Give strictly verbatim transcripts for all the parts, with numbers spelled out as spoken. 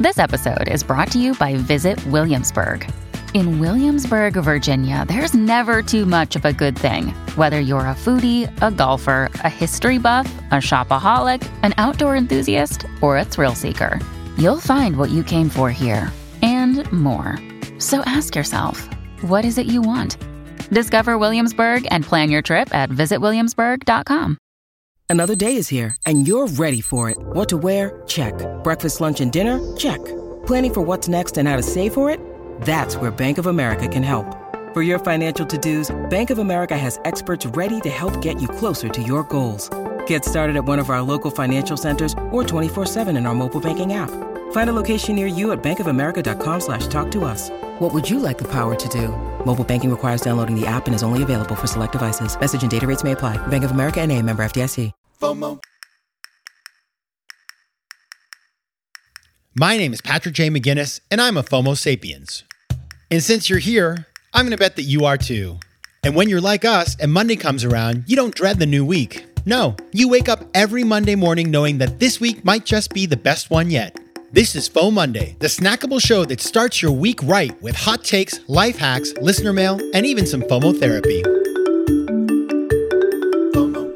This episode is brought to you by Visit Williamsburg. In Williamsburg, Virginia, there's never too much of a good thing. Whether you're a foodie, a golfer, a history buff, a shopaholic, an outdoor enthusiast, or a thrill seeker, you'll find what you came for here and more. So ask yourself, what is it you want? Discover Williamsburg and plan your trip at visit williamsburg dot com. Another day is here, and you're ready for it. What to wear? Check. Breakfast, lunch, and dinner? Check. Planning for what's next and how to save for it? That's where Bank of America can help. For your financial to-dos, Bank of America has experts ready to help get you closer to your goals. Get started at one of our local financial centers or twenty-four seven in our mobile banking app. Find a location near you at bankofamerica.com slash talk to us. What would you like the power to do? Mobile banking requires downloading the app and is only available for select devices. Message and data rates may apply. Bank of America N A, member F D I C. FOMO. My name is Patrick J. McGinnis, and I'm a FOMO sapiens. And since you're here, I'm going to bet that you are too. And when you're like us and Monday comes around, you don't dread the new week. No, you wake up every Monday morning knowing that this week might just be the best one yet. This is FOMO Monday, the snackable show that starts your week right with hot takes, life hacks, listener mail, and even some FOMO therapy. FOMO.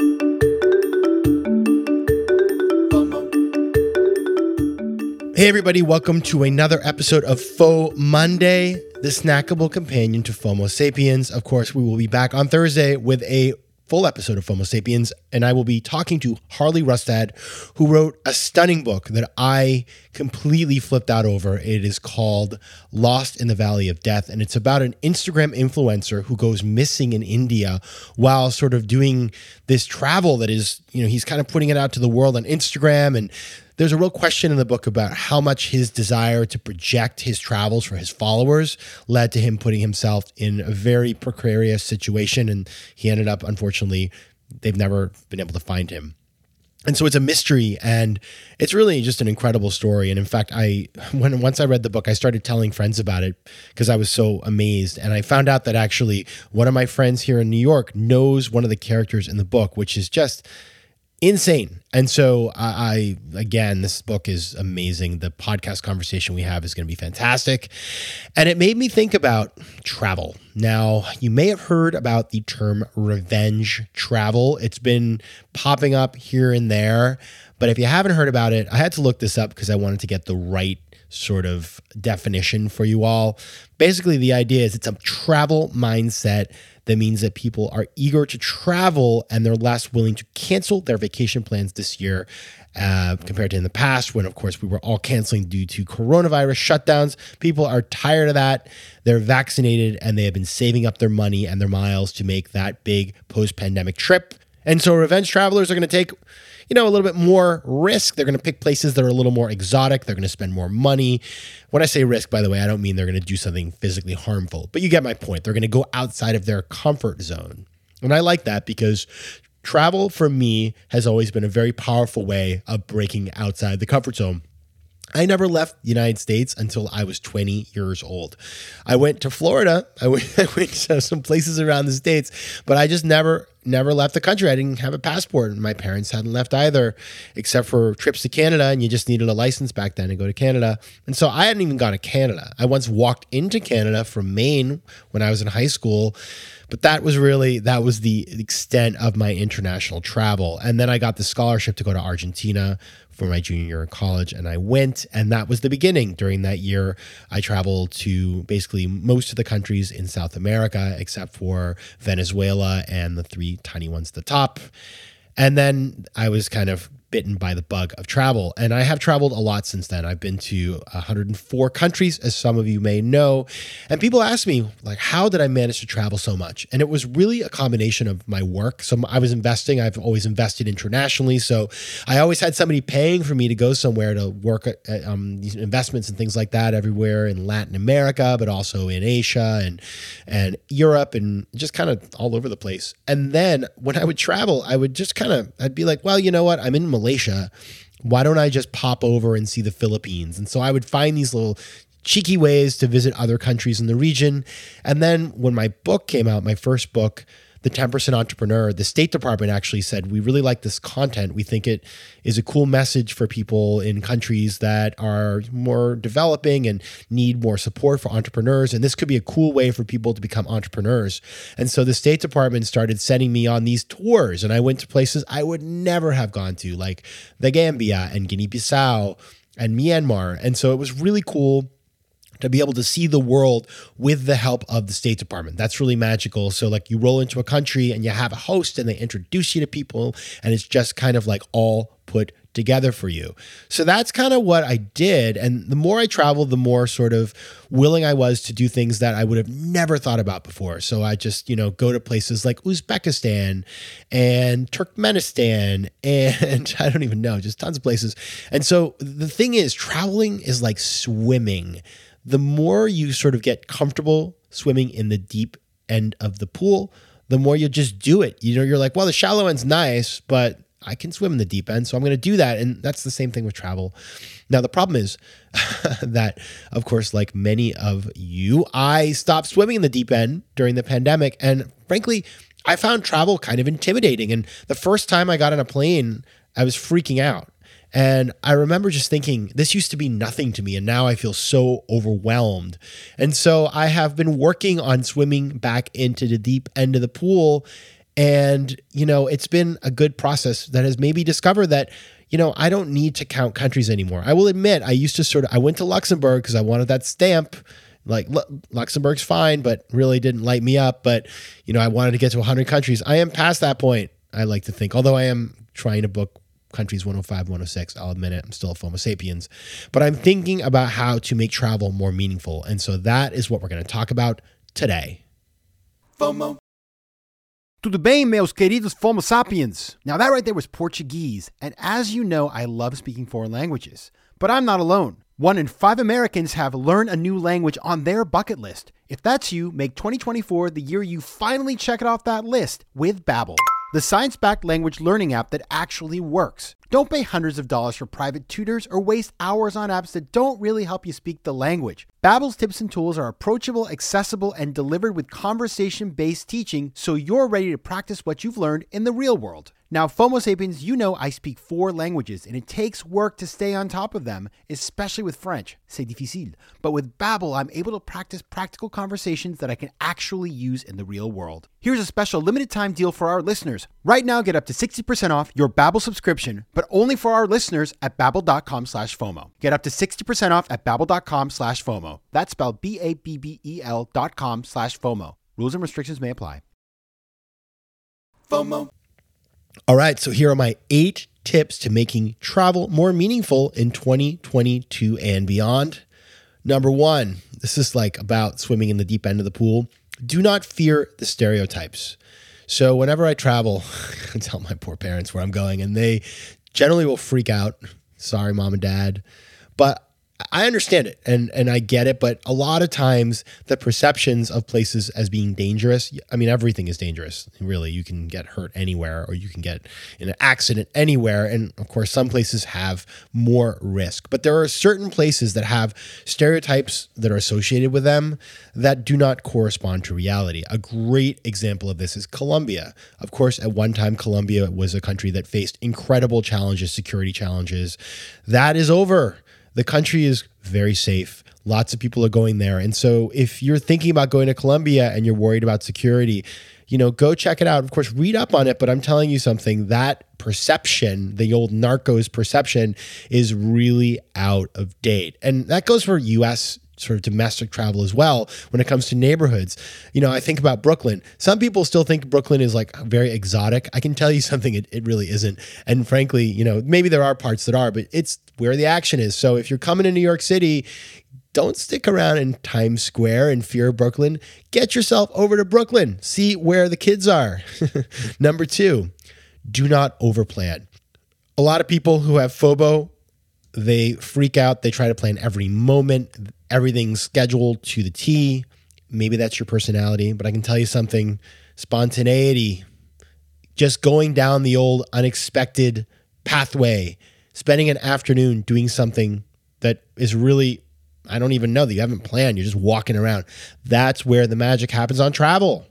FOMO. Hey everybody, welcome to another episode of FOMO Monday, the snackable companion to FOMO Sapiens. Of course, we will be back on Thursday with a full episode of FOMO Sapiens, and I will be talking to Harley Rustad, who wrote a stunning book that I completely flipped out over. It is called Lost in the Valley of Death, and it's about an Instagram influencer who goes missing in India while sort of doing this travel that is, you know, he's kind of putting it out to the world on Instagram. And there's a real question in the book about how much his desire to project his travels for his followers led to him putting himself in a very precarious situation. And he ended up, unfortunately, they've never been able to find him. And so it's a mystery, and it's really just an incredible story. And in fact, I when once I read the book, I started telling friends about it because I was so amazed. And I found out that actually one of my friends here in New York knows one of the characters in the book, which is just insane. And so I, I, again, this book is amazing. The podcast conversation we have is going to be fantastic. And it made me think about travel. Now, you may have heard about the term revenge travel. It's been popping up here and there. But if you haven't heard about it, I had to look this up because I wanted to get the right sort of definition for you all. Basically, the idea is it's a travel mindset that means that people are eager to travel and they're less willing to cancel their vacation plans this year uh, compared to in the past when, of course, we were all canceling due to coronavirus shutdowns. People are tired of that. They're vaccinated and they have been saving up their money and their miles to make that big post-pandemic trip. And so revenge travelers are going to take, you know, a little bit more risk. They're going to pick places that are a little more exotic. They're going to spend more money. When I say risk, by the way, I don't mean they're going to do something physically harmful, but you get my point. They're going to go outside of their comfort zone. And I like that because travel for me has always been a very powerful way of breaking outside the comfort zone. I never left the United States until I was twenty years old. I went to Florida. I went, I went to some places around the States, but I just never, never left the country. I didn't have a passport, and my parents hadn't left either, except for trips to Canada, and you just needed a license back then to go to Canada. And so I hadn't even gone to Canada. I once walked into Canada from Maine when I was in high school, but that was really, that was the extent of my international travel. And then I got the scholarship to go to Argentina for my junior year in college, and I went, and that was the beginning. During that year, I traveled to basically most of the countries in South America, except for Venezuela and the three tiny ones at the top. And then I was kind of bitten by the bug of travel. And I have traveled a lot since then. I've been to one hundred four countries, as some of you may know. And people ask me, like, how did I manage to travel so much? And it was really a combination of my work. So I was investing. I've always invested internationally. So I always had somebody paying for me to go somewhere to work at um, these investments and things like that everywhere in Latin America, but also in Asia and, and Europe and just kind of all over the place. And then when I would travel, I would just kind of, I'd be like, well, you know what? I'm in Malaysia. Why don't I just pop over and see the Philippines? And so I would find these little cheeky ways to visit other countries in the region. And then when my book came out, my first book, the ten percent Entrepreneur, the State Department actually said, we really like this content. We think it is a cool message for people in countries that are more developing and need more support for entrepreneurs. And this could be a cool way for people to become entrepreneurs. And so the State Department started sending me on these tours, and I went to places I would never have gone to, like the Gambia and Guinea-Bissau and Myanmar. And so it was really cool to be able to see the world with the help of the State Department. That's really magical. So like you roll into a country and you have a host and they introduce you to people, and it's just kind of like all put together for you. So that's kind of what I did. And the more I traveled, the more sort of willing I was to do things that I would have never thought about before. So I just, you know, go to places like Uzbekistan and Turkmenistan and I don't even know, just tons of places. And so the thing is, traveling is like swimming. The more you sort of get comfortable swimming in the deep end of the pool, the more you just do it. You know, you're like, well, the shallow end's nice, but I can swim in the deep end, so I'm going to do that. And that's the same thing with travel. Now, the problem is that, of course, like many of you, I stopped swimming in the deep end during the pandemic. And frankly, I found travel kind of intimidating. And the first time I got on a plane, I was freaking out. And I remember just thinking, this used to be nothing to me, and now I feel so overwhelmed. And so I have been working on swimming back into the deep end of the pool. And, you know, it's been a good process that has made me discover that, you know, I don't need to count countries anymore. I will admit, I used to sort of, I went to Luxembourg because I wanted that stamp. Like Luxembourg's fine, but really didn't light me up. But, you know, I wanted to get to one hundred countries. I am past that point, I like to think, although I am trying to book countries one oh five, one oh six. I'll admit it, I'm still a FOMO sapiens. But I'm thinking about how to make travel more meaningful. And so that is what we're going to talk about today. FOMO. Tudo bem, meus queridos FOMO sapiens? Now that right there was Portuguese. And as you know, I love speaking foreign languages. But I'm not alone. One in five Americans have learned a new language on their bucket list. If that's you, make twenty twenty-four the year you finally check it off that list with Babbel, the science-backed language learning app that actually works. Don't pay hundreds of dollars for private tutors or waste hours on apps that don't really help you speak the language. Babbel's tips and tools are approachable, accessible, and delivered with conversation-based teaching, so you're ready to practice what you've learned in the real world. Now, FOMO sapiens, you know I speak four languages, and it takes work to stay on top of them, especially with French. C'est difficile. But with Babbel, I'm able to practice practical conversations that I can actually use in the real world. Here's a special limited time deal for our listeners. Right now, get up to sixty percent off your Babbel subscription, but only for our listeners at babbel.com slash FOMO. Get up to sixty percent off at babbel.com slash FOMO. That's spelled B A B B E L dot com slash FOMO. Rules and restrictions may apply. FOMO. All right, so here are my eight tips to making travel more meaningful in twenty twenty-two and beyond. Number one, this is like about swimming in the deep end of the pool. Do not fear the stereotypes. So whenever I travel, I tell my poor parents where I'm going, and they generally will freak out. Sorry, mom and dad. But I understand it and, and I get it, but a lot of times the perceptions of places as being dangerous, I mean, everything is dangerous. Really, you can get hurt anywhere or you can get in an accident anywhere. And of course, some places have more risk, but there are certain places that have stereotypes that are associated with them that do not correspond to reality. A great example of this is Colombia. Of course, at one time, Colombia was a country that faced incredible challenges, security challenges. That is over. The country is very safe. Lots of people are going there. And so if you're thinking about going to Colombia and you're worried about security, you know, go check it out. Of course, read up on it, but I'm telling you something, that perception, the old narcos perception, is really out of date. And that goes for U S sort of domestic travel as well when it comes to neighborhoods. You know, I think about Brooklyn. Some people still think Brooklyn is like very exotic. I can tell you something, it, it really isn't. And frankly, you know, maybe there are parts that are, but it's where the action is. So if you're coming to New York City, don't stick around in Times Square and fear Brooklyn. Get yourself over to Brooklyn. See where the kids are. Number two, do not overplan. A lot of people who have FOBO, they freak out. They try to plan every moment. Everything's scheduled to the T. Maybe that's your personality, but I can tell you something. Spontaneity, just going down the old unexpected pathway, spending an afternoon doing something that is really, I don't even know, that you haven't planned. You're just walking around. That's where the magic happens on travel.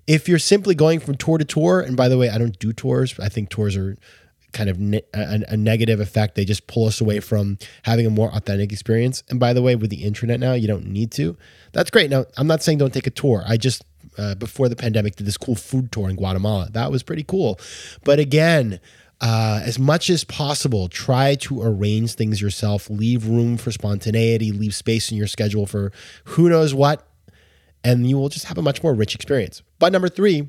If you're simply going from tour to tour, and by the way, I don't do tours. I think tours are kind of ne- a, a negative effect. They just pull us away from having a more authentic experience. And by the way, with the internet now, you don't need to. That's great. Now, I'm not saying don't take a tour. I just, uh, before the pandemic, did this cool food tour in Guatemala. That was pretty cool. But again, uh, as much as possible, try to arrange things yourself. Leave room for spontaneity. Leave space in your schedule for who knows what. And you will just have a much more rich experience. But number three,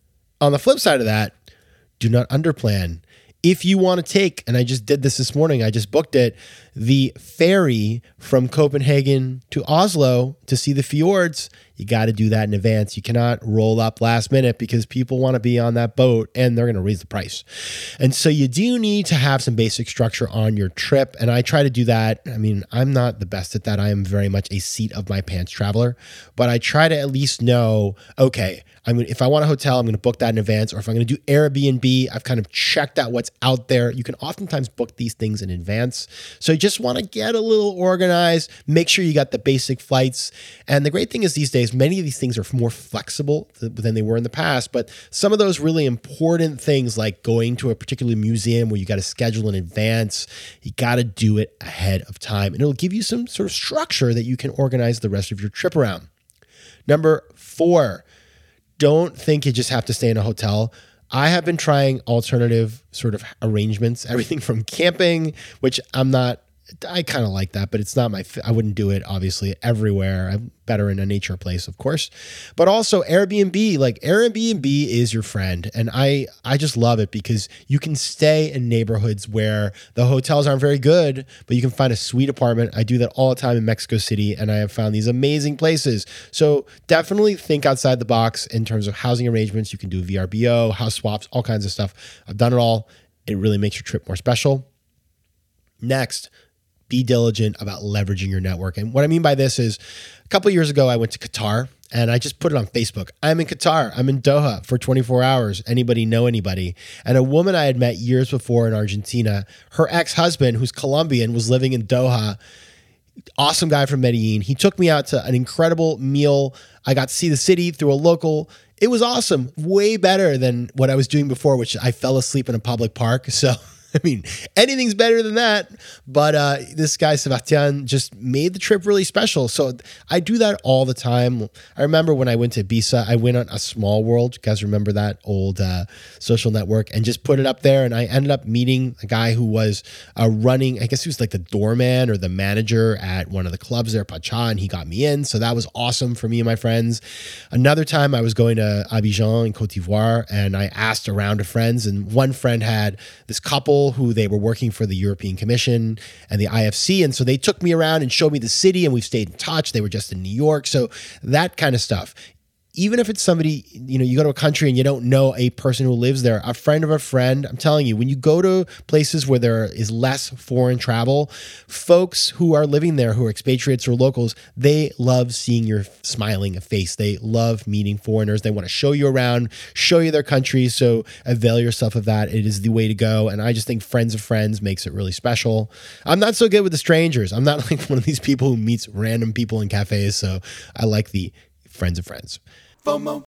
on the flip side of that, do not underplan. If you want to take, and I just did this this morning, I just booked it, the ferry from Copenhagen to Oslo to see the fjords, you got to do that in advance. You cannot roll up last minute because people want to be on that boat and they're going to raise the price. And so you do need to have some basic structure on your trip. And I try to do that. I mean, I'm not the best at that. I am very much a seat of my pants traveler, but I try to at least know, okay, I mean, if I want a hotel, I'm going to book that in advance. Or if I'm going to do Airbnb, I've kind of checked out what's out there. You can oftentimes book these things in advance. So you just want to get a little organized, make sure you got the basic flights. And the great thing is these days, many of these things are more flexible than they were in the past. But some of those really important things like going to a particular museum where you got to schedule in advance, you got to do it ahead of time. And it'll give you some sort of structure that you can organize the rest of your trip around. Number four, don't think you just have to stay in a hotel. I have been trying alternative sort of arrangements, everything from camping, which I'm not, I kind of like that, but it's not my, I wouldn't do it obviously everywhere. I'm better in a nature place, of course, but also Airbnb. Like Airbnb is your friend. And I, I just love it because you can stay in neighborhoods where the hotels aren't very good, but you can find a sweet apartment. I do that all the time in Mexico City, and I have found these amazing places. So definitely think outside the box in terms of housing arrangements. You can do V R B O, house swaps, all kinds of stuff. I've done it all. It really makes your trip more special. Next, be diligent about leveraging your network. And what I mean by this is a couple of years ago, I went to Qatar and I just put it on Facebook. I'm in Qatar. I'm in Doha for twenty-four hours. Anybody know anybody? And a woman I had met years before in Argentina, her ex-husband, who's Colombian, was living in Doha. Awesome guy from Medellin. He took me out to an incredible meal. I got to see the city through a local. It was awesome. Way better than what I was doing before, which I fell asleep in a public park. So I mean, anything's better than that. But uh, this guy, Sebastian, just made the trip really special. So I do that all the time. I remember when I went to Ibiza, I went on A Small World. You guys remember that old uh, social network? And just put it up there. And I ended up meeting a guy who was uh, running, I guess he was like the doorman or the manager at one of the clubs there, Pacha, and he got me in. So that was awesome for me and my friends. Another time I was going to Abidjan in Côte d'Ivoire, and I asked around to friends, and one friend had this couple who they were working for the European Commission and the I F C. And so they took me around and showed me the city, and we've stayed in touch. They were just in New York. So that kind of stuff. Even if it's somebody, you know, you go to a country and you don't know a person who lives there, a friend of a friend, I'm telling you, when you go to places where there is less foreign travel, folks who are living there, who are expatriates or locals, they love seeing your smiling face. They love meeting foreigners. They want to show you around, show you their country. So avail yourself of that. It is the way to go. And I just think friends of friends makes it really special. I'm not so good with the strangers. I'm not like one of these people who meets random people in cafes. So I like the friends of friends. FOMO.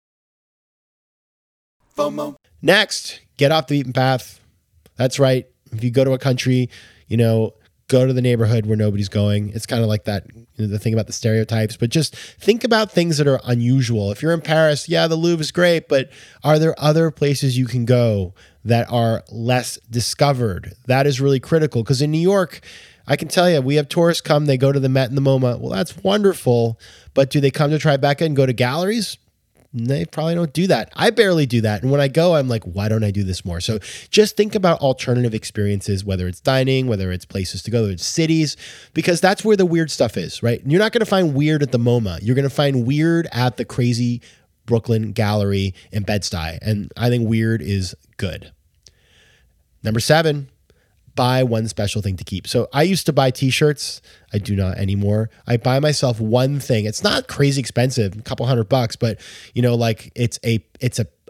FOMO. Next, get off the beaten path. That's right. If you go to a country, you know, go to the neighborhood where nobody's going. It's kind of like that, you know, the thing about the stereotypes, but just think about things that are unusual. If you're in Paris, yeah, the Louvre is great, but are there other places you can go that are less discovered? That is really critical, because in New York, I can tell you, we have tourists come, they go to the Met and the MoMA. Well, that's wonderful. But do they come to Tribeca and go to galleries? They probably don't do that. I barely do that. And when I go, I'm like, why don't I do this more? So just think about alternative experiences, whether it's dining, whether it's places to go, whether it's cities, because that's where the weird stuff is, right? And you're not going to find weird at the MoMA. You're going to find weird at the crazy Brooklyn Gallery in Bed-Stuy. And I think weird is good. Number seven, buy one special thing to keep. So I used to buy t-shirts. I do not anymore. I buy myself one thing. It's not crazy expensive, a couple hundred bucks, but you know, like it's a, it's a,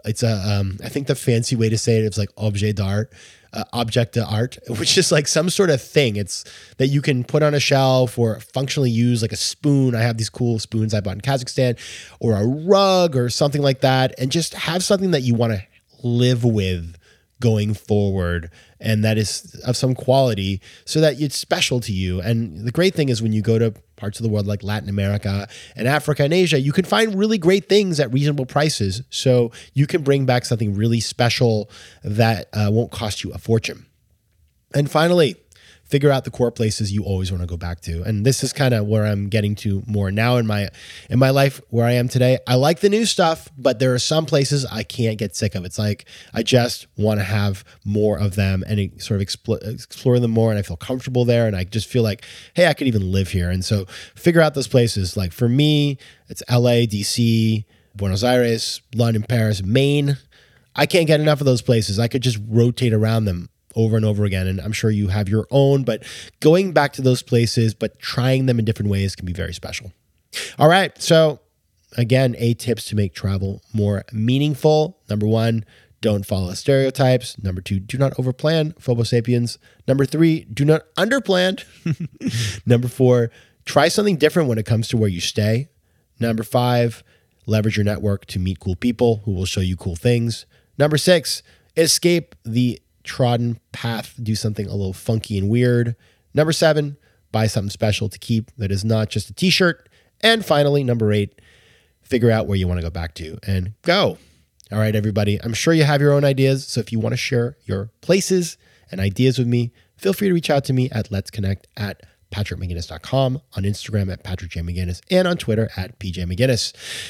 it's a, um, I think the fancy way to say it is like objet d'art, uh, object d'art, which is like some sort of thing. It's that you can put on a shelf or functionally use, like a spoon. I have these cool spoons I bought in Kazakhstan, or a rug or something like that, and just have something that you want to live with going forward, and that is of some quality so that it's special to you. And the great thing is when you go to parts of the world like Latin America and Africa and Asia, you can find really great things at reasonable prices. So you can bring back something really special that uh, won't cost you a fortune. And finally, figure out the core places you always want to go back to. And this is kind of where I'm getting to more now in my in my life where I am today. I like the new stuff, but there are some places I can't get sick of. It's like I just want to have more of them and sort of explore, explore them more, and I feel comfortable there, and I just feel like, hey, I could even live here. And so figure out those places. Like for me, it's L A, D C, Buenos Aires, London, Paris, Maine. I can't get enough of those places. I could just rotate around them over and over again. And I'm sure you have your own, but going back to those places, but trying them in different ways can be very special. All right. So again, eight tips to make travel more meaningful. Number one, don't follow stereotypes. Number two, do not overplan, FOMO sapiens. Number three, do not underplan. Number four, try something different when it comes to where you stay. Number five, leverage your network to meet cool people who will show you cool things. Number six, escape the trodden path, do something a little funky and weird. Number seven, buy something special to keep that is not just a t-shirt. And finally, number eight, figure out where you want to go back to and go. All right, everybody, I'm sure you have your own ideas. So if you want to share your places and ideas with me, feel free to reach out to me at let's connect at patrick mcginnis dot com, on Instagram at patrick j mcginnis, and on Twitter at p j mcginnis.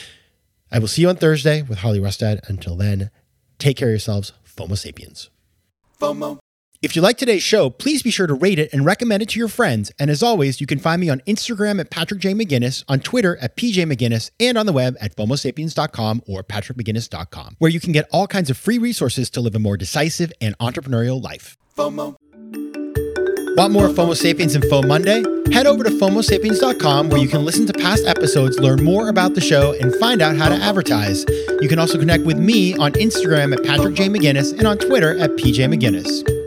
I will see you on Thursday with Harley Rustad. Until then, take care of yourselves, FOMO sapiens. FOMO. If you like today's show, please be sure to rate it and recommend it to your friends. And as always, you can find me on Instagram at Patrick J. McGinnis, on Twitter at P J McGinnis, and on the web at FOMO sapiens dot com or patrick mcginnis dot com, where you can get all kinds of free resources to live a more decisive and entrepreneurial life. FOMO. Want more FOMO Sapiens and FOMO Monday? Head over to FOMO sapiens dot com, where you can listen to past episodes, learn more about the show, and find out how to advertise. You can also connect with me on Instagram at Patrick J. McGinnis and on Twitter at P J McGinnis.